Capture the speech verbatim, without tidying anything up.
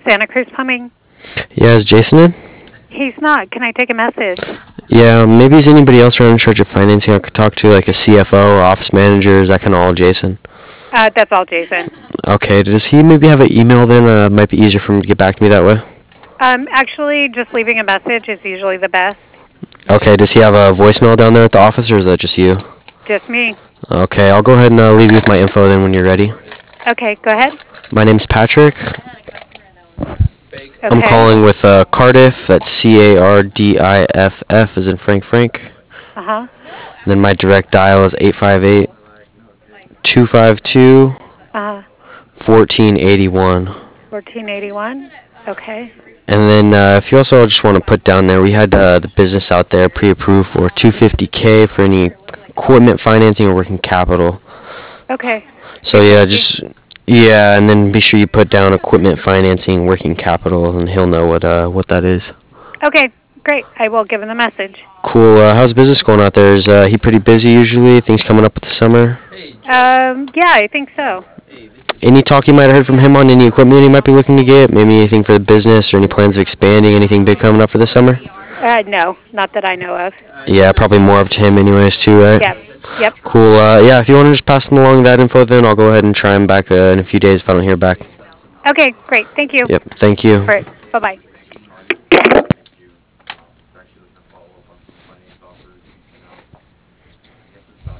Santa Cruz Plumbing. Yeah, is Jason in? He's not. Can I take a message? Yeah, maybe is anybody else around in charge of financing I could talk to, like a C F O or office manager? Is that kind of all Jason? Uh, that's all, Jason. Okay, does he maybe have an email then? Uh, might be easier for him to get back to me that way. Um, actually, just leaving a message is usually the best. Okay, does he have a voicemail down there at the office, or is that just you? Just me. Okay, I'll go ahead and uh, leave you with my info then when you're ready. Okay, go ahead. My name's Patrick. Okay. I'm calling with uh, Cardiff. That's C A R D I F F as in Frank Frank. Uh-huh. Then my direct dial is eight five eight, two five two, Uh-huh. fourteen eighty-one. fourteen eighty-one. Okay. And then uh, if you also just want to put down there, we had uh, the business out there pre-approved for two hundred fifty K for any equipment financing or working capital. Okay. So yeah, just yeah, and then be sure you put down equipment financing, working capital, and he'll know what uh what that is. Okay, great. I will give him the message. Cool. Uh, how's business going out there? Is uh, he pretty busy usually? Things coming up with the summer? Um, yeah, I think so. Any talk you might have heard from him on any equipment he might be looking to get? Maybe anything for the business or any plans of expanding? Anything big coming up for the summer? Uh, no, not that I know of. Yeah, probably more up to him anyways too, right? Yep. Yep. Cool. Uh, yeah, if you want to just pass him along that info, then I'll go ahead and try him back uh, in a few days if I don't hear back. Okay, great. Thank you. Yep. Thank you. All right. Bye-bye.